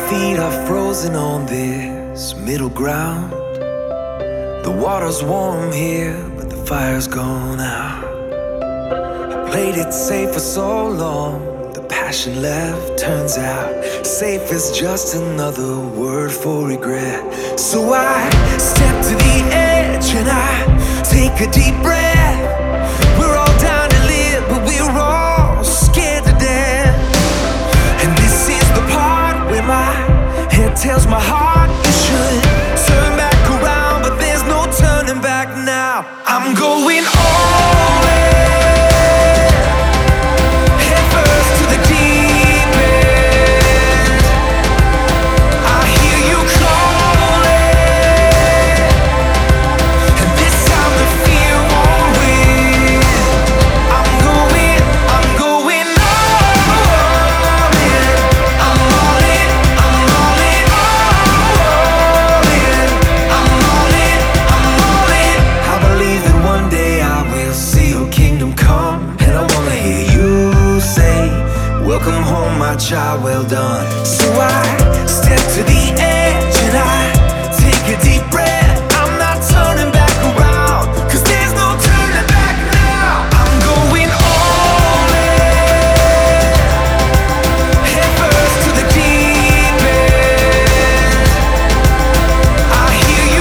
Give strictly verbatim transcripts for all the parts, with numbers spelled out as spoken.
feet are frozen on this middle ground. The water's warm here, but the fire's gone out. I played it safe for so long, the passion left. Turns out safe is just another word for regret. So I step to the edge and I take a deep breath. We're all down to live, but we're all scared to death. And this is the part where my head tells my heart you should turn back around, but there's no turning back now. I'm going all in, head first to the deep end. I hear you calling, and this time the fear won't win. I'm going, I'm going all in. I'm all in, I'm all in, all in. I'm all in, I'm all in. I believe that one day I will see your kingdom come, and I wanna hear you say, welcome home, my child, well done. So I step to the edge and I take a deep breath. I'm not turning back around, 'cause there's no turning back now. I'm going all in, head first to the deep end. I hear you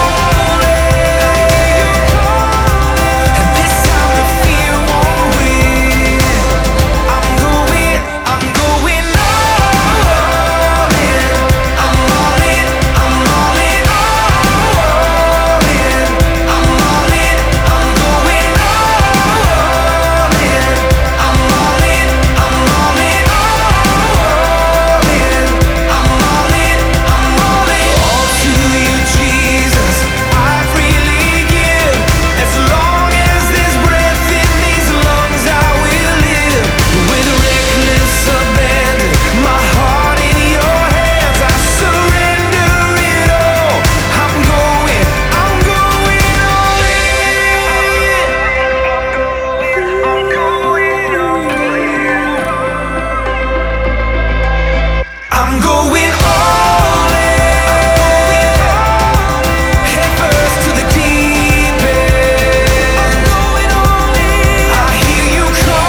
calling, and this time the fear won't win. I'm going, I'm going all in. I'm all in, I'm all in, all in. I'm all in, I'm going all in. I'm all in, I'm all in, all in. I'm all in, I'm all in. All to you, Jesus, I freely give. As long as there's breath in these lungs, I will live. With reckless abandon, my heart in your hands, I surrender it all. I'm going, I'm going all in. I'm going all in. I'm going all in, head first to the deep end. I'm going all in. I hear you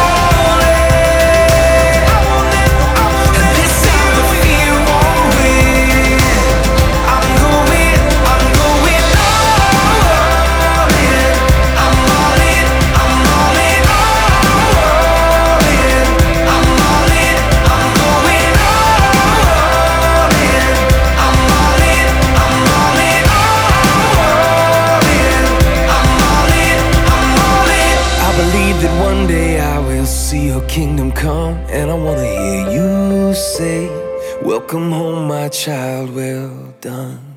calling, and this time the fear won't win. I'm going, I'm going all in. I'm all in, I'm all in, all in. I'm all in, I'm going all in. I'm all in, I'm all in, all in. I'm all in, I'm all in. I believe that one day I will see your kingdom come, and I wanna hear you say, welcome home, my child, well done.